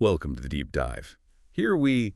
Welcome to the Deep Dive. Here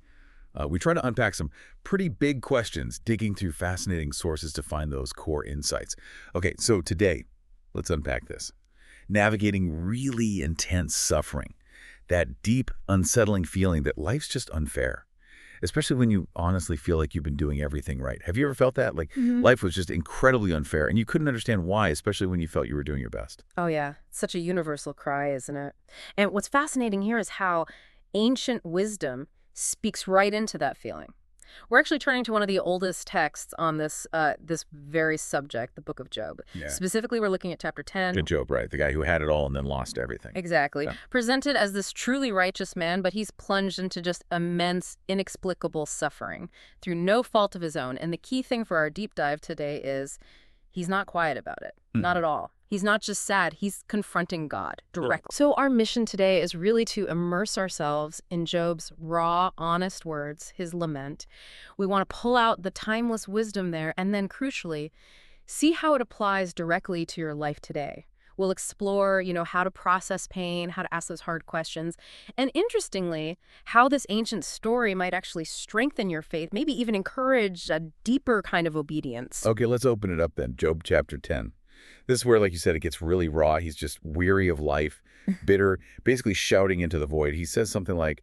we try to unpack some pretty big questions, digging through fascinating sources to find those core insights. Okay, so today, let's unpack this. Navigating really intense suffering, that deep, unsettling feeling that life's just unfair, especially when you honestly feel like you've been doing everything right. Have you ever felt that? Like life was just incredibly unfair, and you couldn't understand why, especially when you felt you were doing your best. Oh, yeah. Such a universal cry, isn't it? And what's fascinating here is how ancient wisdom speaks right into that feeling. We're actually turning to one of the oldest texts on this very subject, the Book of Job. Yeah. Specifically, we're looking at chapter 10. Good Job, right? The guy who had it all and then lost everything. Exactly. Yeah. Presented as this truly righteous man, but he's plunged into just immense, inexplicable suffering through no fault of his own. And the key thing for our deep dive today is he's not quiet about it. Not at all. He's not just sad, he's confronting God directly. So our mission today is really to immerse ourselves in Job's raw, honest words, his lament. We want to pull out the timeless wisdom there and then, crucially, see how it applies directly to your life today. We'll explore, how to process pain, how to ask those hard questions, and interestingly, how this ancient story might actually strengthen your faith, maybe even encourage a deeper kind of obedience. Okay, let's open it up then. Job chapter 10. This is where, like you said, it gets really raw. He's just weary of life, bitter, basically shouting into the void. He says something like,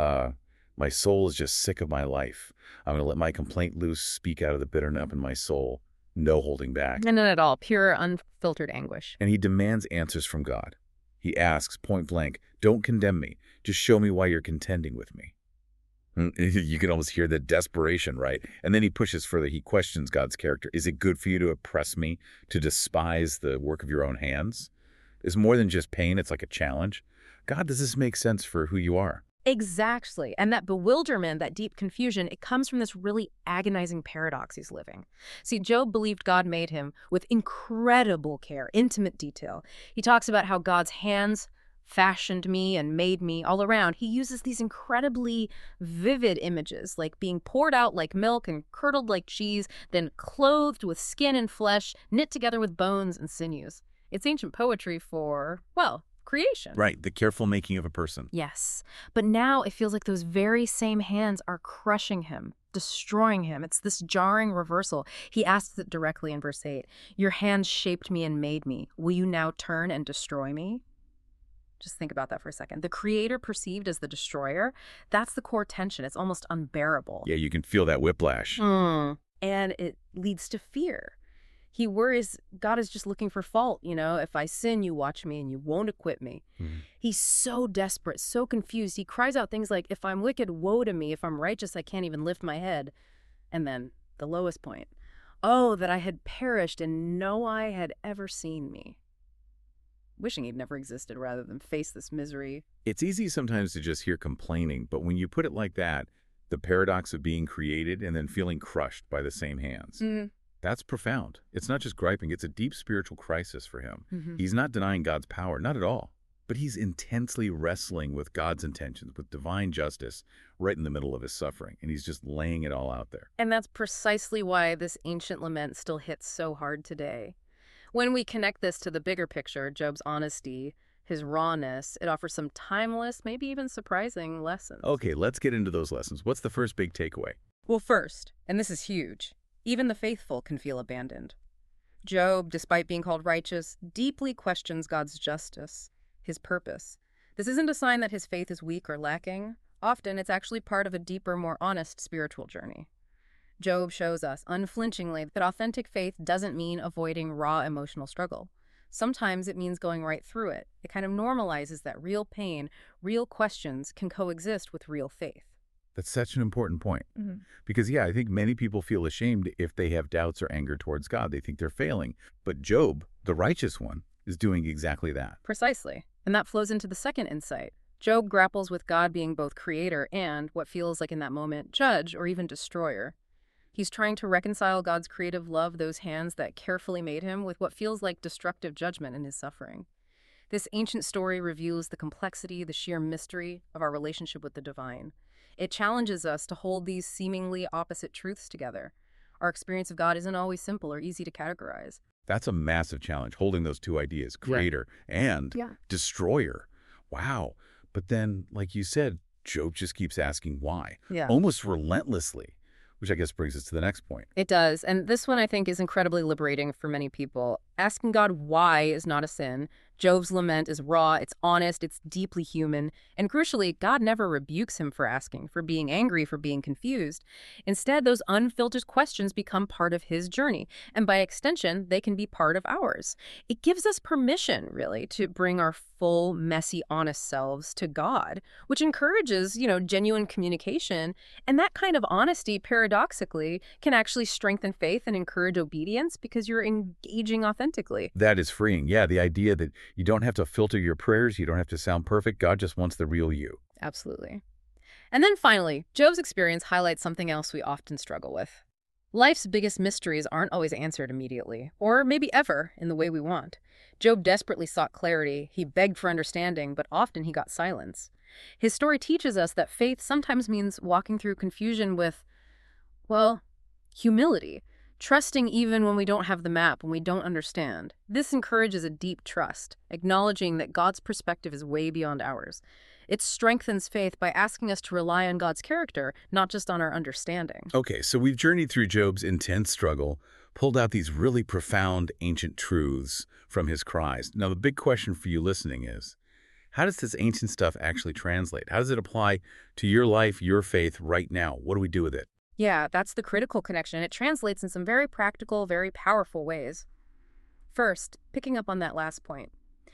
my soul is just sick of my life. I'm going to let my complaint loose, speak out of the bitterness in my soul. No holding back. And none at all, pure, unfiltered anguish. And he demands answers from God. He asks point blank, don't condemn me. Just show me why you're contending with me. You can almost hear the desperation, right? And then he pushes further. He questions God's character. Is it good for you to oppress me, to despise the work of your own hands? It's more than just pain. It's like a challenge. God, does this make sense for who you are? Exactly. And that bewilderment, that deep confusion, it comes from this really agonizing paradox he's living. See, Job believed God made him with incredible care, intimate detail. He talks about how God's hands fashioned me and made me all around. He uses these incredibly vivid images, like being poured out like milk and curdled like cheese, then clothed with skin and flesh, knit together with bones and sinews. It's ancient poetry for, well, creation. Right, the careful making of a person. Yes, but now it feels like those very same hands are crushing him, destroying him. It's this jarring reversal. He asks it directly in verse 8. Your hands shaped me and made me. Will you now turn and destroy me? Just think about that for a second. The creator perceived as the destroyer, that's the core tension. It's almost unbearable. Yeah, you can feel that whiplash. And it leads to fear. He worries God is just looking for fault. If I sin, you watch me and you won't acquit me. He's so desperate, so confused. He cries out things like, if I'm wicked, woe to me. If I'm righteous, I can't even lift my head. And then the lowest point. Oh, that I had perished and no eye had ever seen me. Wishing he'd never existed rather than face this misery. It's easy sometimes to just hear complaining, but when you put it like that, the paradox of being created and then feeling crushed by the same hands. That's profound. It's not just griping, it's a deep spiritual crisis for him. He's not denying God's power, not at all. But he's intensely wrestling with God's intentions, with divine justice, right in the middle of his suffering. And he's just laying it all out there. And that's precisely why this ancient lament still hits so hard today. When we connect this to the bigger picture, Job's honesty, his rawness, it offers some timeless, maybe even surprising lessons. Okay, let's get into those lessons. What's the first big takeaway? Well, first, and this is huge, even the faithful can feel abandoned. Job, despite being called righteous, deeply questions God's justice, his purpose. This isn't a sign that his faith is weak or lacking. Often, it's actually part of a deeper, more honest spiritual journey. Job shows us unflinchingly that authentic faith doesn't mean avoiding raw emotional struggle. Sometimes it means going right through it. It kind of normalizes that real pain, real questions can coexist with real faith. That's such an important point. Because, I think many people feel ashamed if they have doubts or anger towards God. They think they're failing. But Job, the righteous one, is doing exactly that. Precisely. And that flows into the second insight. Job grapples with God being both creator and, what feels like in that moment, judge or even destroyer. He's trying to reconcile God's creative love, those hands that carefully made him, with what feels like destructive judgment in his suffering. This ancient story reveals the complexity, the sheer mystery of our relationship with the divine. It challenges us to hold these seemingly opposite truths together. Our experience of God isn't always simple or easy to categorize. That's a massive challenge, holding those two ideas, creator and destroyer. Wow. But then, like you said, Job just keeps asking why, Yeah. almost relentlessly, which I guess brings us to the next point. It does. And this one, I think, is incredibly liberating for many people. Asking God why is not a sin. Job's lament is raw, it's honest, it's deeply human. And crucially, God never rebukes him for asking, for being angry, for being confused. Instead, those unfiltered questions become part of his journey. And by extension, they can be part of ours. It gives us permission, really, to bring our full, messy, honest selves to God, which encourages, genuine communication. And that kind of honesty, paradoxically, can actually strengthen faith and encourage obedience because you're engaging authentically. That is freeing. Yeah, the idea that you don't have to filter your prayers, you don't have to sound perfect. God just wants the real you. Absolutely. And then finally, Job's experience highlights something else we often struggle with. Life's biggest mysteries aren't always answered immediately, or maybe ever in the way we want. Job desperately sought clarity, he begged for understanding, but often he got silence. His story teaches us that faith sometimes means walking through confusion with, well, humility. Trusting even when we don't have the map, when we don't understand. This encourages a deep trust, acknowledging that God's perspective is way beyond ours. It strengthens faith by asking us to rely on God's character, not just on our understanding. Okay, so we've journeyed through Job's intense struggle, pulled out these really profound ancient truths from his cries. Now, the big question for you listening is, how does this ancient stuff actually translate? How does it apply to your life, your faith right now? What do we do with it? Yeah, that's the critical connection. It translates in some very practical, very powerful ways. First, picking up on that last point.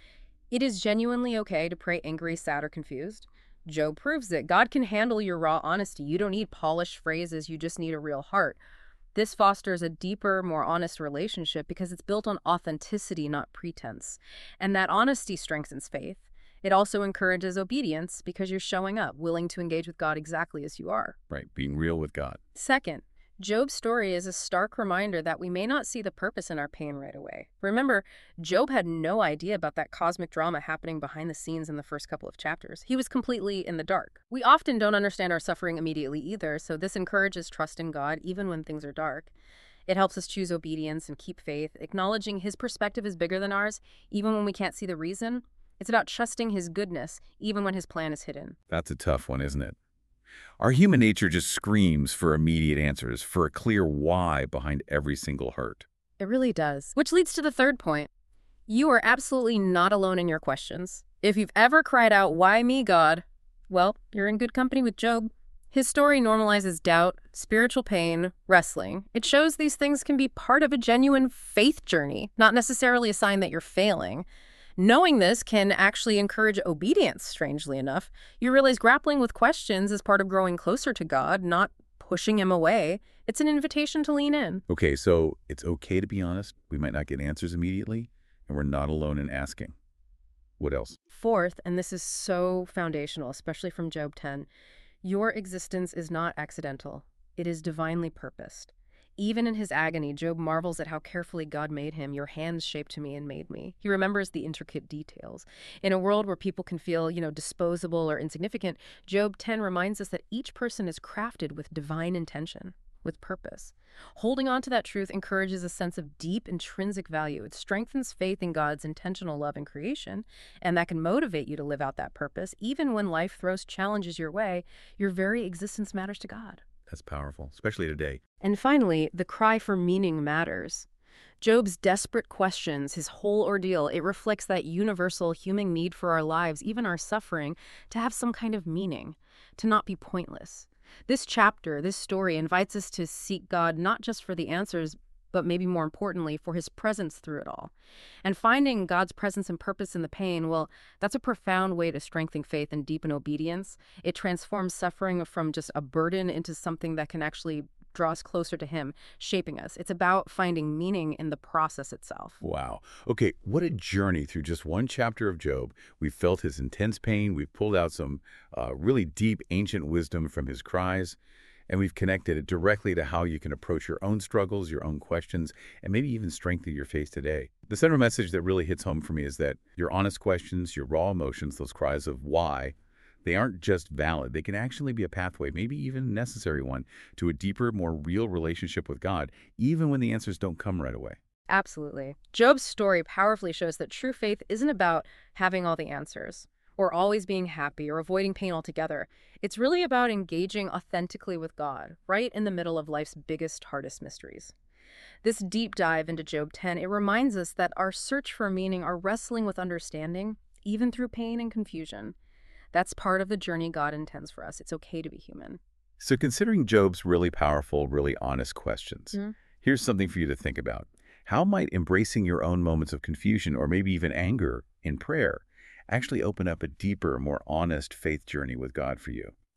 It is genuinely okay to pray angry, sad, or confused. Job proves it. God can handle your raw honesty. You don't need polished phrases. You just need a real heart. This fosters a deeper, more honest relationship because it's built on authenticity, not pretense. And that honesty strengthens faith. It also encourages obedience because you're showing up, willing to engage with God exactly as you are. Right, being real with God. Second, Job's story is a stark reminder that we may not see the purpose in our pain right away. Remember, Job had no idea about that cosmic drama happening behind the scenes in the first couple of chapters. He was completely in the dark. We often don't understand our suffering immediately either, so this encourages trust in God even when things are dark. It helps us choose obedience and keep faith, acknowledging his perspective is bigger than ours, even when we can't see the reason. It's about trusting his goodness, even when his plan is hidden. That's a tough one, isn't it? Our human nature just screams for immediate answers, for a clear why behind every single hurt. It really does. Which leads to the third point. You are absolutely not alone in your questions. If you've ever cried out, "Why me, God?" well, you're in good company with Job. His story normalizes doubt, spiritual pain, wrestling. It shows these things can be part of a genuine faith journey, not necessarily a sign that you're failing. Knowing this can actually encourage obedience, strangely enough. You realize grappling with questions is part of growing closer to God, not pushing him away. It's an invitation to lean in. Okay, so it's okay to be honest. We might not get answers immediately, and we're not alone in asking. What else? Fourth, and this is so foundational, especially from Job 10, your existence is not accidental. It is divinely purposed. Even in his agony, Job marvels at how carefully God made him. Your hands shaped me and made me. He remembers the intricate details. In a world where people can feel, disposable or insignificant, Job 10 reminds us that each person is crafted with divine intention, with purpose. Holding on to that truth encourages a sense of deep intrinsic value. It strengthens faith in God's intentional love and creation, and that can motivate you to live out that purpose. Even when life throws challenges your way, your very existence matters to God. That's powerful, especially today. And finally, the cry for meaning matters. Job's desperate questions, his whole ordeal, it reflects that universal human need for our lives, even our suffering, to have some kind of meaning, to not be pointless. This chapter, this story, invites us to seek God not just for the answers, but maybe more importantly, for his presence through it all. And finding God's presence and purpose in the pain, well, that's a profound way to strengthen faith and deepen obedience. It transforms suffering from just a burden into something that can actually draw us closer to him, shaping us. It's about finding meaning in the process itself. Wow. Okay, what a journey through just one chapter of Job. We've felt his intense pain. We've pulled out some really deep ancient wisdom from his cries. And we've connected it directly to how you can approach your own struggles, your own questions, and maybe even strengthen your faith today. The central message that really hits home for me is that your honest questions, your raw emotions, those cries of why, they aren't just valid. They can actually be a pathway, maybe even a necessary one, to a deeper, more real relationship with God, even when the answers don't come right away. Absolutely. Job's story powerfully shows that true faith isn't about having all the answers. or always being happy or avoiding pain altogether. It's really about engaging authentically with God, right in the middle of life's biggest, hardest mysteries. This deep dive into Job 10, it reminds us that our search for meaning, our wrestling with understanding, even through pain and confusion, that's part of the journey God intends for us. It's okay to be human. So considering Job's really powerful, really honest questions, Mhm. here's something for you to think about. How might embracing your own moments of confusion or maybe even anger in prayer actually open up a deeper, more honest faith journey with God for you?